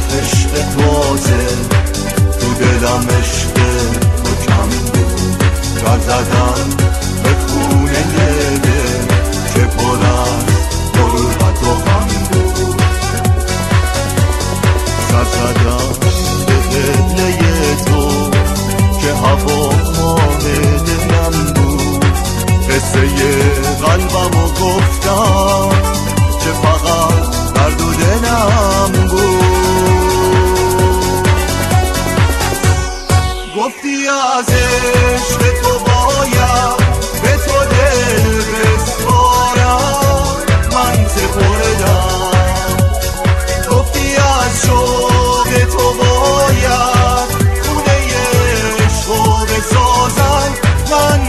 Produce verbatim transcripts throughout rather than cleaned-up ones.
عشق تازه تو دلم عشق تو کم بود در زدم به خونه دل که پر از غربت و غم بود سر زدم به قبله تو که هوا خواه دلم بود قصه قلبم و گفتم که فقط درد و دلم بود گفتی از عشق تو باید به تو دل بسپارم من سپردم گفتی از شوق تو باید خونه عشق رو بسازم من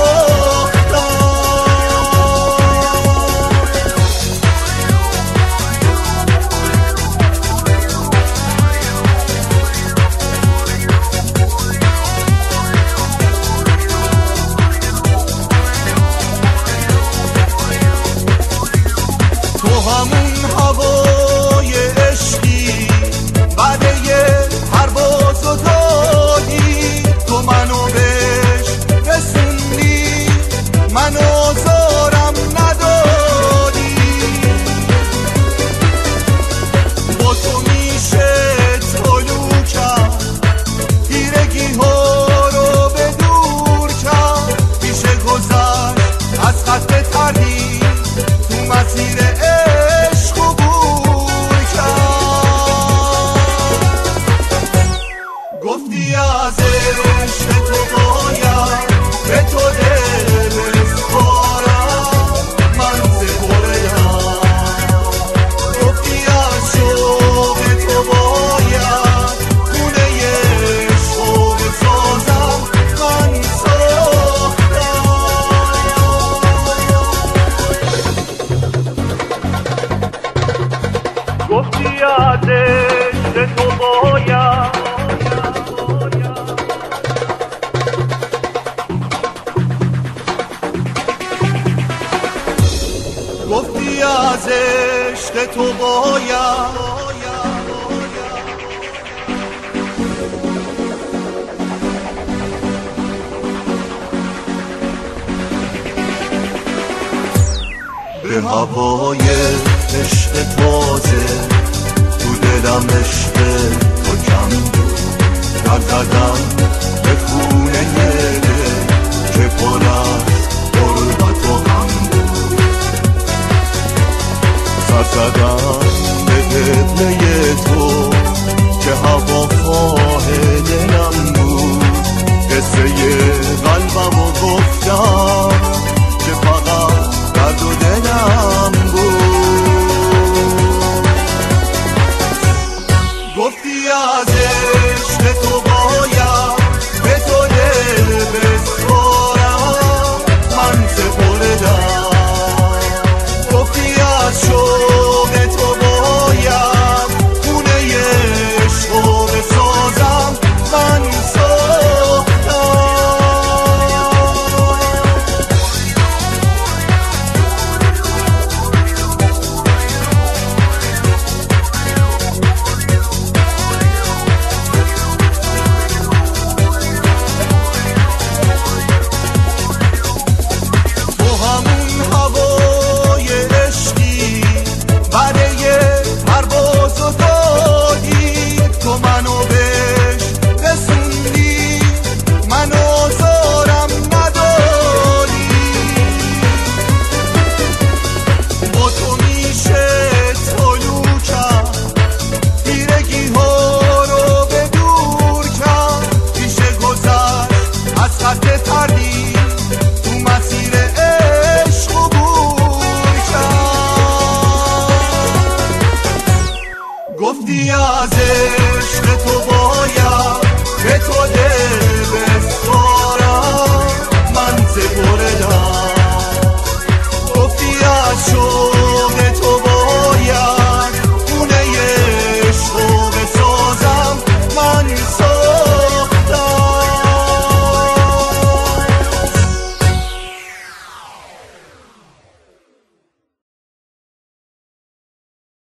گفتی از عشق تو باید به هوای عشق تازه تو دلم عشق تو کم بود در زدم به خونه دل که پر از غربت و غم بود سر زدم به قبله تو